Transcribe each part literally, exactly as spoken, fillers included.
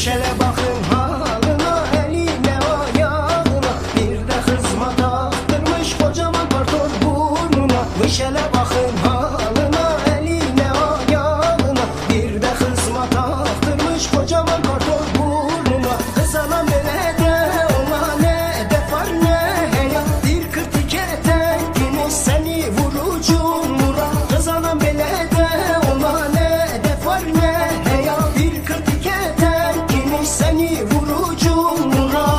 Şele bakın halına, eline ayağına, bir de hızma taktırmış kocaman karton burnuna. Şele bakın halına, eline ayağına, bir de hızma taktırmış kocaman karton burnuna. Kız anam böyle de ona ne de var ne heya, bir kırtık etekmiş seni vurucun vura. Kız anam böyle de ona ne de var ne heya, bir kırtık etekmiş seni vurucun vura.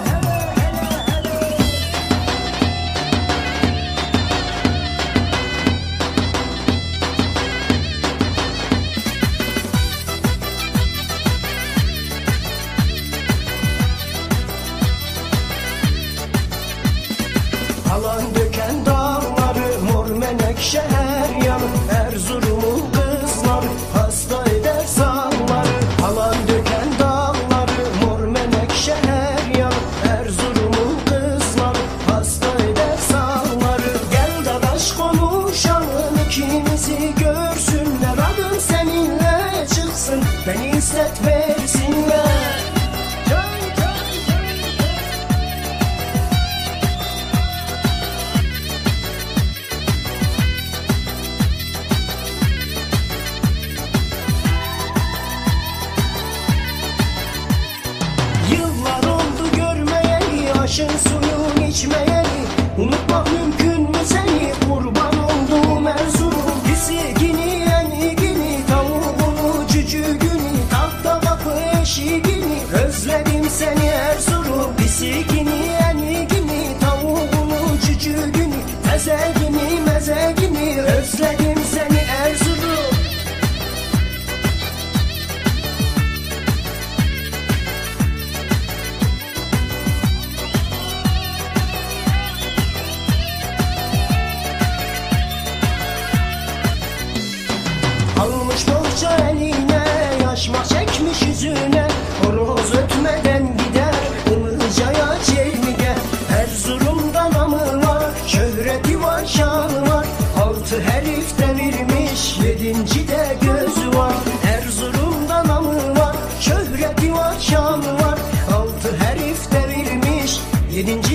Alan döken dağları, mor menekşe her yanı, Erzurum'un kızları hasta eder salları. Alan döken dağları, mor menekşe her yanı, Erzurum'un kızları hasta eder salları. Gel dadaş konuşalım, ikimizi görsünler, adım seninle çıksın, beni hissetmesinler. Yıllar oldu görmeyeli, aşın suyun içmeyeli, unutmak mümkün mü seni, kurban olduğum Erzurum. Bisikini, enigini, tavuğunu, cücüğünü, tahta kapı eşiğini, özledim seni Erzurum. Bisikini, enigini, tavuğunu, cücüğünü, tezegini, mezegini, özledim seni Erzurum. Almış bohça eline, yaşma çekmiş yüzüne, horoz ötmeden gider Ilıca'ya Çelmi'ye. Erzurum'da namı var, şöhreti var, şanı var, altı herif devirmiş, yedinci de gözü var. Erzurum'da namı var, şöhreti var, şanı var, altı herif devirmiş, yedinci